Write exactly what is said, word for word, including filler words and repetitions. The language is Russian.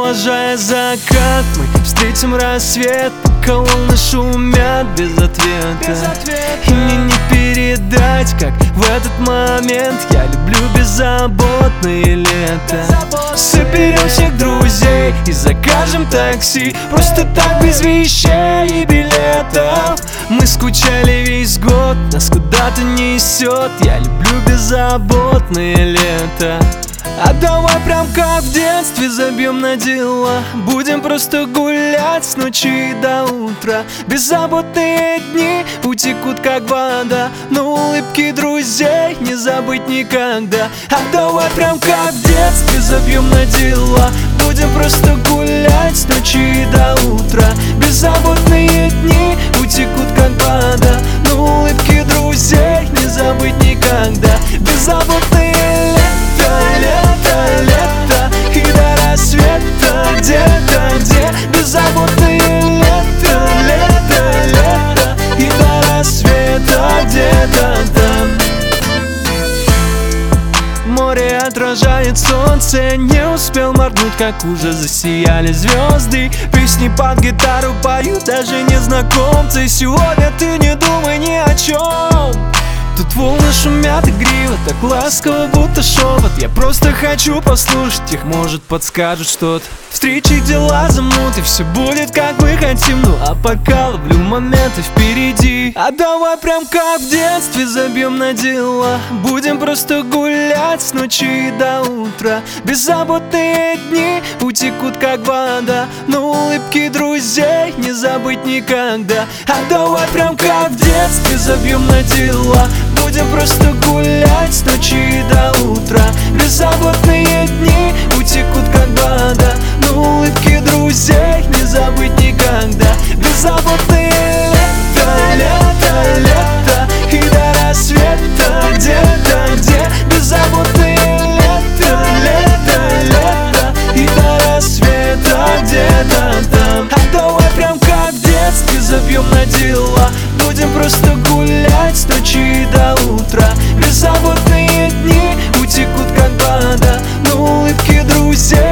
провожая закат, мы встретим рассвет, пока волны шумят без ответа. И мне не передать, как в этот момент я люблю беззаботное лето. Соберем всех друзей и закажем такси, просто так без вещей и билетов. Мы скучали весь год, нас куда-то несет, я люблю беззаботное лето. А давай прям как в детстве забьем на дела, будем просто гулять с ночи до утра. Беззаботные дни утекут как вода, но улыбки друзей не забыть никогда. А давай прям как в детстве забьем на дела, будем просто гулять с ночи до утра. Беззаботные дни утекут как вода, но улыбки друзей не забыть никогда. Беззаботные лето, лето, лето, и до рассвета где-то, где беззаботные лето, лето, лето, и до рассвета где-то там. Море отражает солнце, не успел моргнуть, как уже засияли звезды. Песни под гитару поют даже незнакомцы. Сегодня ты не думай ни о чем. Тут волны шумят игриво, так ласково, будто шепот. Я просто хочу послушать их, может подскажут что-то. Встречи, дела, замуты, все будет как мы хотим. Ну а пока ловлю моменты впереди. А давай прям как в детстве забьем на дела, будем просто гулять с ночи до утра. Беззаботные дни утекут как вода, но улыбки друзей не забыть никогда. А давай прям как в детстве забьем на дела, будем просто гулять с ночи до утра. Беззаботные дни утекут как вода, но улыбки друзей не забыть никогда. Беззаботные лето, лето, лето, и до рассвета где-то, где беззаботные лето, лето, лето, и до рассвета где-то там. А давай прям как в детстве забьем на дела, будем просто гулять с ночи до утра. Беззаботные дни утекут как вода, но улыбки друзей